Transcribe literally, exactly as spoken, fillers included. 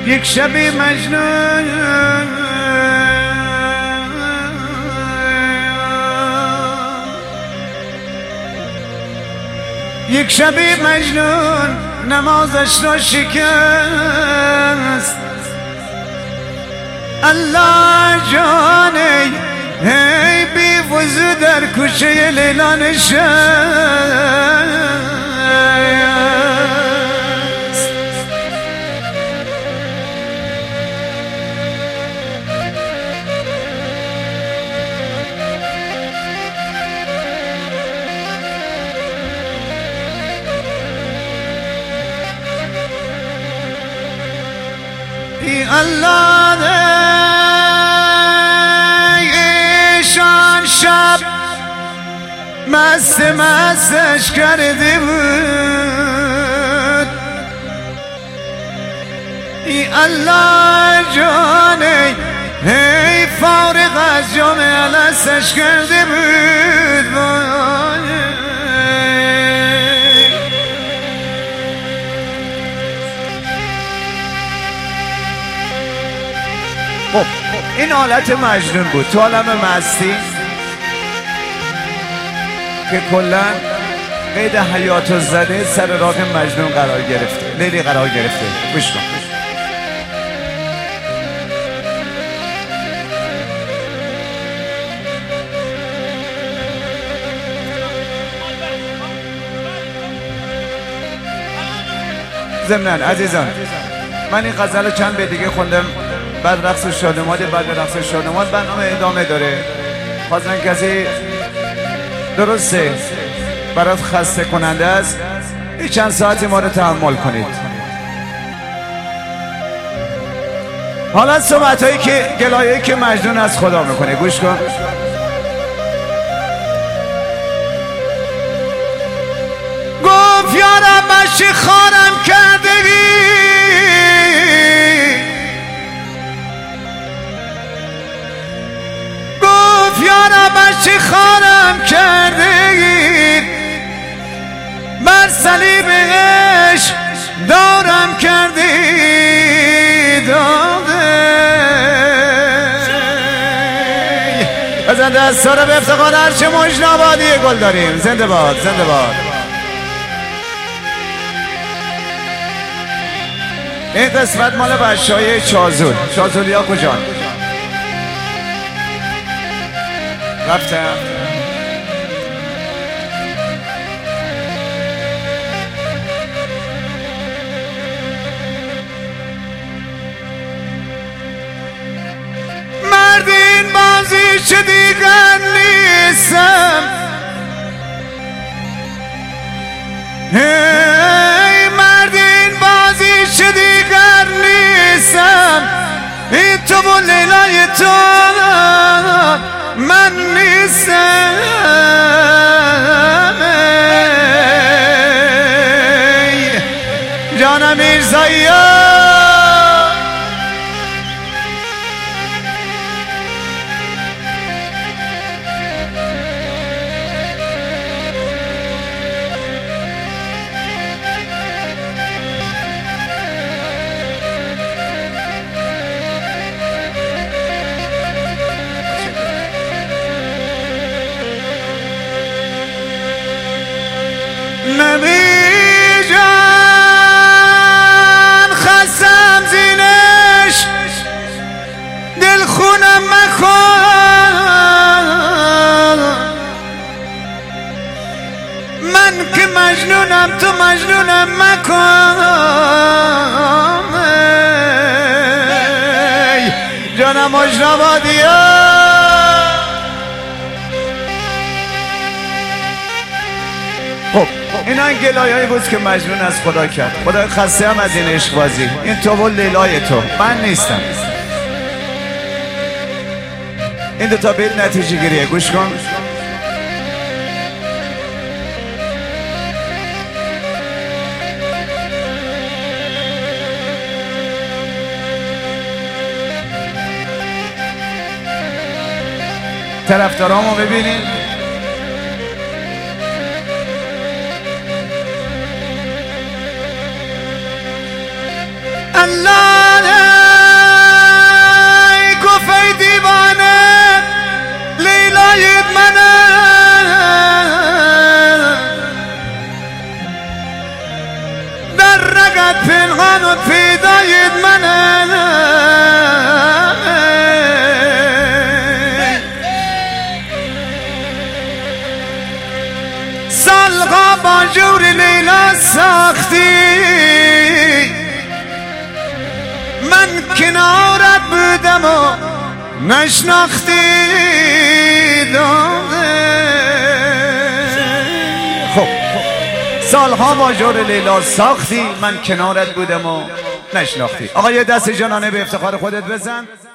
یک شبی مجنون یک شبی مجنون نمازش را شکست. الله جانی هی بی وضو در کوچه لیلا نشست. ای الله ایشان شب مست مستش کرده بود. ای الله جانه هی فارغ از جام الستش کرده بود. خب این حالت مجنون بود تو عالم مستی که کلا قید حیات و زده سر راه مجنون قرار گرفته، لیلی قرار گرفته. گوش کن. ضمناً عزیزان من این غزل چند به دیگه خوندم، بعد رقص شادماد، بعد رقص شادماد برنامه ادامه داره. خواستن کسی درسته برات خسته کننده است این چند ساعتی ما رو تحمل کنید. حالا صحبت هایی که گلایه‌ای که مجنون از خدا میکنه گوش کن. گفت یارم مشی خارم کردگی، چه خارم کرده بر صلیب عشق دارم کرده داده. بزن دستا رو به افتخار عرش مجنبادی گل داریم. زنده باد زنده باد. این قسمت مال بچهای چازول. چازولی ها کجان؟ رفتم مرد این بازی چه دیگر نیستم. هی مرد این بازی چه دیگر نیستم. این تو و لیلای تو من نیستم. جانم میرزایی نبی جان خستم زینش دل خونم مکن. من که مجنونم تو مجنونم مکن. جانم مجنبادیه اینا این گلایه هایی بود که مجنون از خدا کرد. خدا خسته هم از این عشق بازی. این تو و لیلای تو من نیستم. این دوتا بیت نتیجه گیریه. گوش کن. طرفدارامو ببینید. Allah جور لیلا ساختی من کنارت بودم و نشناختی خب سالها با جور لیلا ساختی من کنارت بودم و نشناختی. آقا یه دست جانانه به افتخار خودت بزن.